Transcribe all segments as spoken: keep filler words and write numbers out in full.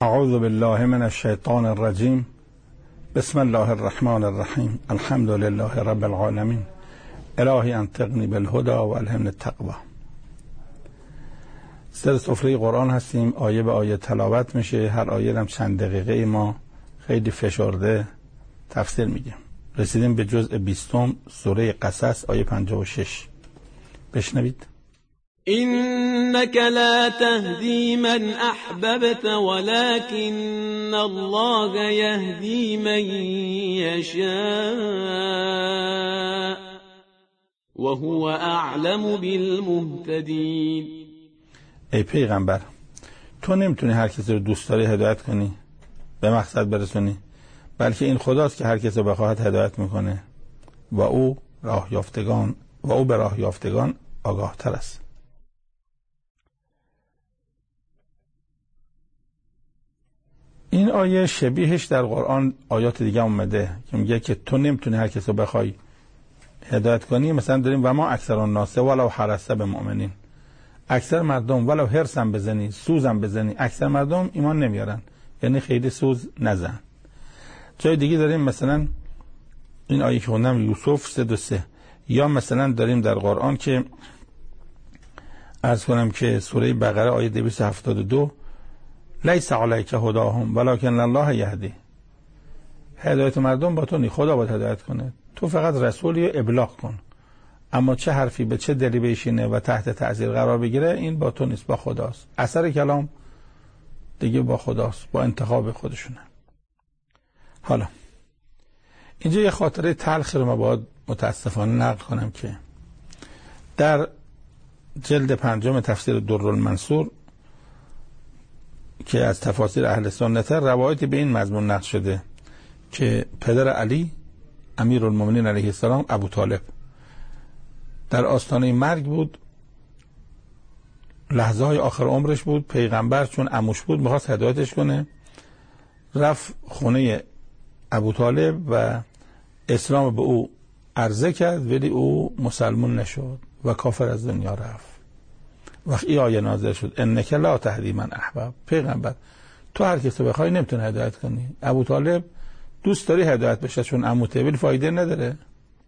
اعوذ بالله من الشیطان الرجیم. بسم الله الرحمن الرحیم. الحمد لله رب العالمین. الهی انطقنی بالهدى و الهمنی التقوی. سر سفره قرآن هستیم، آیه به آیه تلاوت میشه. هر آیه هم چند دقیقه ما خیلی فشرده تفسیر میگیم. رسیدیم به جزء بیستم سوره قصص آیه پنجاه و شش. بشنوید. إنك لا تهدي من أحببت ولكن الله يهدي من يشاء وهو أعلم بالمهتدين. ای پیغمبر، تو نمیتونی هر کسی رو دوست داری هدایت کنی، به مقصد برسونی، بلکه این خداست که هر کسی رو بخواهد هدایت میکنه و او راه یافتگان و او به راه یافتگان آگاه تر است. این آیه شبیهش در قرآن آیات دیگه اومده که میگه که تو نمیتونی هر کسی رو بخوای هدایت کنی. مثلا داریم و ما اکثر الناس ولو حرصت بمؤمنین، اکثر مردم ولو حرصم بزنی، سوزم بزنی، اکثر مردم ایمان نمیارن، یعنی خیلی سوز نزن. جای دیگه داریم مثلا این آیه که خوندم یوسف سه دو سه، یا مثلا داریم در قرآن که عرض کنم که سوره بقره آیه دویست و هفتاد و دو لیس علیک هداهم ولکن الله یهدی. هدایت مردم با تو نی، خدا باید هدایت کنه، تو فقط رسولی رو ابلاغ کن، اما چه حرفی به چه دلی بشینه و تحت تأثیر قرار بگیره این با تو نیست، با خداست. اثر کلام دیگه با خداست، با انتخاب خودشونه. حالا اینجا یه خاطره تلخی رو من باید متاسفانه نقل کنم که در جلد پنجم تفسیر درالمنصور که از تفاسیر اهل سنت روایتی به این مضمون نقل شده که پدر علی امیرالمومنین علیه السلام ابو طالب در آستانه مرگ بود، لحظه های آخر عمرش بود. پیغمبر چون عموش بود میخواست هدایتش کنه، رفت خونه ابو طالب و اسلام به او عرضه کرد، ولی او مسلمان نشد و کافر از دنیا رفت. وقتی این آیه نازل شد انک لا تهدی من احببت، پیغمبر تو هر کسی بخوای نمیتونی هدایت کنی. ابو طالب دوست داری هدایت بشه چون عموته، ولی فایده نداره.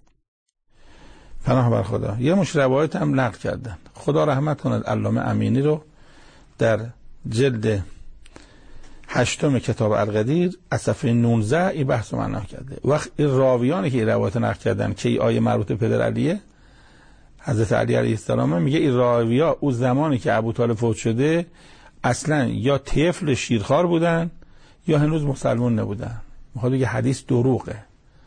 پناه بر خدا. یه مش روایت هم نقل کردن، خدا رحمت کند علامه امینی رو، در جلد هشتم کتاب القدیر از صفحه نوزده این بحث رو معنا کرده. وقت این راویانی که این روایت نقل کردن که این آیه مربوط پدر علیه، حضرت علی علیه السلام، میگه این راویا او زمانی که ابو طالب فوت شده اصلا یا طفل شیرخوار بودن یا هنوز مسلمان نبودن. میخواد بگه حدیث دروغه.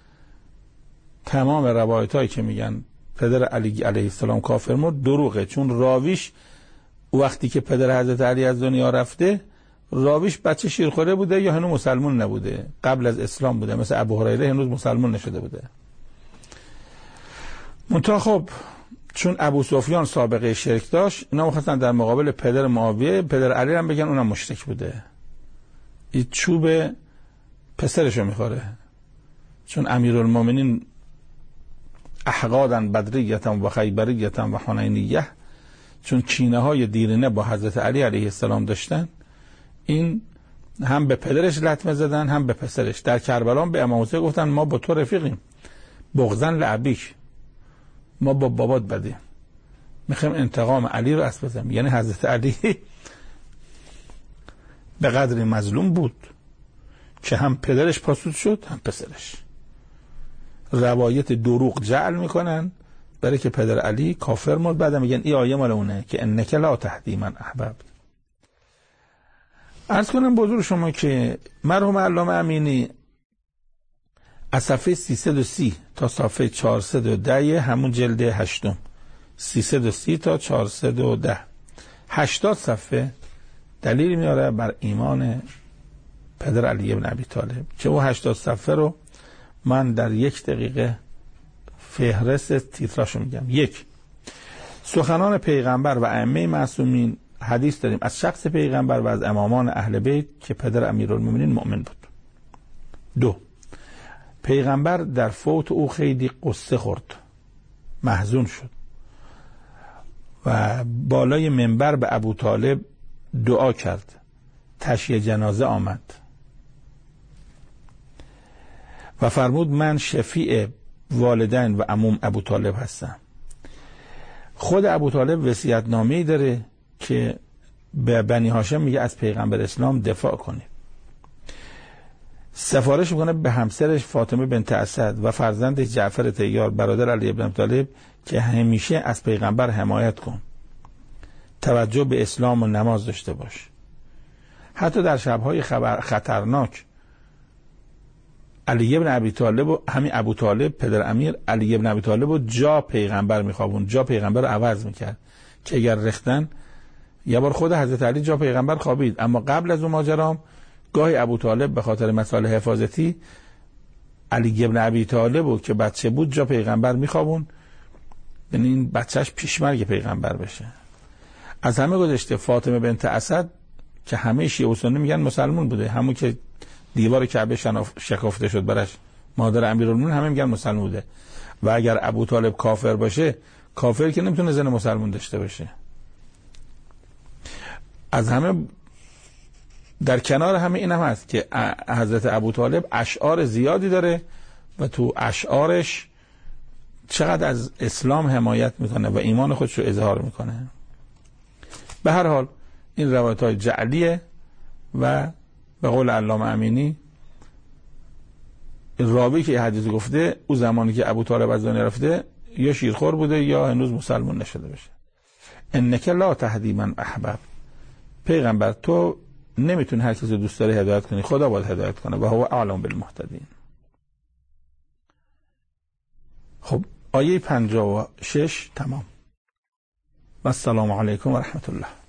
تمام روایت هایی که میگن پدر علی علیه السلام کافر مرد دروغه، چون راویش وقتی که پدر حضرت علی از دنیا رفته راویش بچه شیرخواره بوده یا هنوز مسلمان نبوده، قبل از اسلام بوده، مثل ابو هریره هنوز مسلمان نشده بوده. منتها خب چون ابو سفیان سابقه شرک داشت، اینا می‌خواستن در مقابل پدر معاویه پدر علی هم بگن اونم مشرک بوده. این چوب پسرشو میخوره، چون امیرالمومنین احقادن بدریتا و خیبریتا و حنینیه، چون کینه های دیرینه با حضرت علی علیه السلام داشتن، این هم به پدرش لطمه زدن هم به پسرش. در کربلا به امام حسین گفتن ما با تو رفیقیم، بغضن لعبیک، ما با بابات بدیم، میخوایم انتقام علی رو اسب بزنیم. یعنی حضرت علی به قدری مظلوم بود که هم پدرش پاسود شد هم پسرش. روایت دروغ جعل میکنن برای که پدر علی کافر مرد، بعد میگن این آیه مال اونه که انک لا تهدی من احببت. عرض کنم بزرگ شما که مرحوم علامه امینی از صفحه سیصد و سی تا صفحه چهارصد و ده همون جلد هشتم، سیصد و سی تا چهارصد و ده، هشتاد صفحه دلیل میاره بر ایمان پدر علی ابن ابی طالب که او هشتاد صفحه رو من در یک دقیقه فهرست تیتراشو میگم. یک، سخنان پیغمبر و ائمه معصومین. حدیث داریم از شخص پیغمبر و از امامان اهل بیت که پدر امیرالمومنین مؤمن بود. دو، پیغمبر در فوت او خیلی قصه خورد، محزون شد و بالای منبر به ابو طالب دعا کرد تشییع جنازه آمد و فرمود من شفیع والدین و عموم ابو طالب هستم. خود ابو طالب وصیت‌نامه‌ای داره که به بنی هاشم میگه از پیغمبر اسلام دفاع کنید. سفارش میکنه به همسرش فاطمه بنت اسد و فرزند جعفر طیار برادر علی بن ابی طالب که همیشه از پیغمبر حمایت کن، توجه به اسلام و نماز داشته باش. حتی در شب‌های خطرناک علی بن ابی طالب و همین ابو طالب پدر امیر علی بن ابی طالب و جا پیغمبر میخوابون، جا پیغمبر رو عوض میکرد که اگر رختن. یه بار خود حضرت علی جا پیغمبر خوابید، اما قبل از اون ماجرام گاهی ابو طالب به خاطر مسائل حفاظتی علی بن ابی طالب و که بچه بود جا پیغمبر میخوابون، یعنی این بچهش پیشمرگ پیغمبر بشه. از همه گذشته فاطمه بنت اسد که همه شیعه و سنی میگن مسلمان بوده، همون که دیوار کعبه شکافته شد برش مادر امیرالمومنین، همه میگن مسلمان بوده. و اگر ابو طالب کافر باشه، کافر که نمیتونه زن مسلمان داشته باشه. از همه در کنار همه این هم هست که حضرت ابو طالب اشعار زیادی داره و تو اشعارش چقدر از اسلام حمایت میکنه و ایمان خودش رو اظهار میکنه. به هر حال این روایت های جعلیه و به قول علامه امینی راوی که حدیث گفته او زمانی که ابو طالب از دنیا رفته یا شیرخور بوده یا هنوز مسلمان نشده باشه. انک لا تهدی من احببت، پیغمبر تو نمیتونی هر کسی دوست داری هدایت کنی، خدا باید هدایت کنه و هو اعلم بالمهتدین. خب آیه پنجاه و شش تمام. و السلام علیکم و رحمت الله.